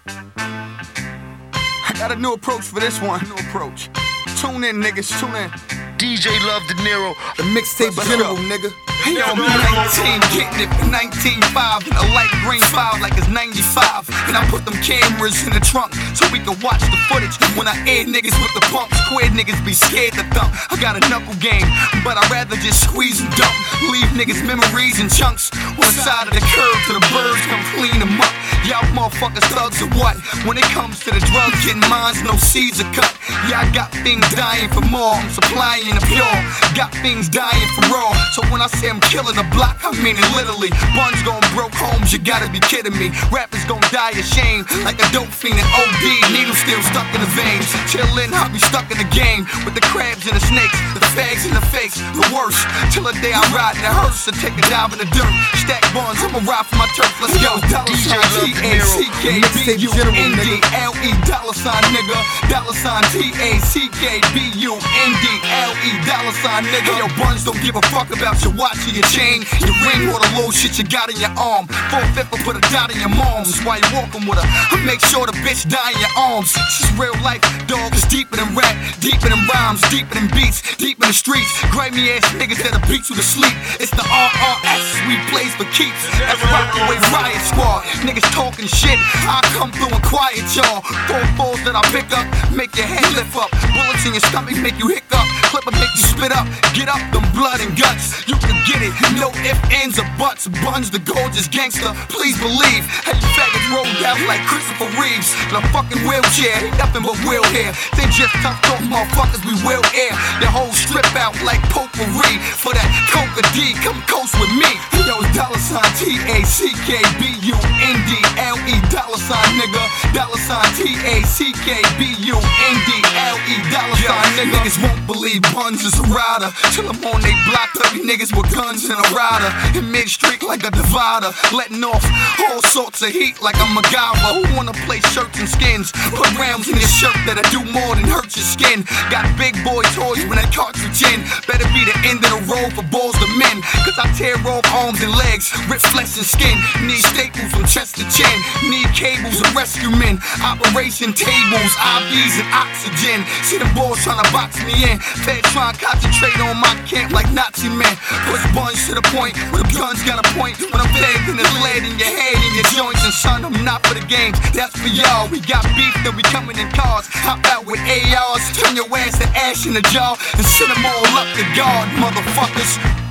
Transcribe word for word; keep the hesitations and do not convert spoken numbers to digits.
I got a new approach for this one. New approach. Tune in, niggas. Tune in. D J Love De Niro, the mixtape general, nigga. Yo, I'm nineteen, getting it for nineteen five. A light green five like it's ninety-five. And I put them cameras in the trunk so we can watch the footage. When I air niggas with the pump, square niggas be scared to thump. I got a knuckle game, but I'd rather just squeeze and dump. Leave niggas memories in chunks on the side of the curb till the birds come clean them up. Y'all motherfuckers thugs or what? When it comes to the drugs, getting mines, no seeds are cut. Yeah, I got things dying for more. I'm supplying the pure. Got things dying for raw. So when I say I'm killing the block, I mean it literally. Buns gon' broke homes, you gotta be kidding me. Rappers gon' die ashamed, like a dope fiend in O D. Needles still stuck in the veins. Chillin', I be stuck in the game with the crabs and the snakes, the fags and the fakes, the worst. Till the day I ride in the hearse to take a dive in the dirt. Stack buns, I'ma ride for my turf. Let's go. D J Love De Niro, T A C K B U N D L E dollar sign nigga. Dollar sign T A C K B U N D L E dollar sign nigga. Yo, buns don't give a fuck about your watch or your chain, your ring or the little shit you got in your arm. Four fifth will put a dot in your mom's while you walking with her. I make sure the bitch die in your arms. She's real life, dog. It's deeper than rap, deeper than rhymes, deeper than beats, deep in the streets. Grimy ass niggas that'll beat you to sleep. It's the R R S, we plays for keeps. That's Rockaway Riot Squad. Niggas talking shit, I come through and quiet y'all. Four balls that I pick up, make your head lift up. Bullets in your stomach make you hiccup. Clipper make you spit up. Get up them blood and guts. You can get it, no ifs, ands, or buts. Buns the gorgeous gangster, please believe. Hey, you faggots rolled out like Christopher Reeves in a fucking wheelchair, nothing but wheel hair. They just tough talk motherfuckers, we will air. Your whole strip out like potpourri. For that Coca D, come coast with me. Yo, dollar sign T A C K B U N D L E dollar sign nigga. Dollar sign T A C K B U N D L E dollar sign nigga. Niggas won't believe buns is a rider. Till I'm on they block, thirty niggas with guns and a rider. In mid-street like a divider, letting off all sorts of heat like a MacGyver. Who wanna play shirts and skins? Put rounds in your shirt that'll do more than hurt your skin. Got big boy toys when that cartridge in. Better be the end of the road for balls to men. Cause I tear off arms and legs, rip flesh and skin. Need staples from chest to chin. Need cables and rescue men. Operation tables, I Vs and oxygen. See the boys tryna box me in. Fed trying to concentrate on my camp like Nazi men. Push buns to the point where the guns got a point. When I'm pegged in the lead in your head and your joints. And son, I'm not for the games, that's for y'all. We got beef, then we coming in cars. Hop out with A Rs, turn your ass to ash in the jar and send them all up to God, motherfuckers.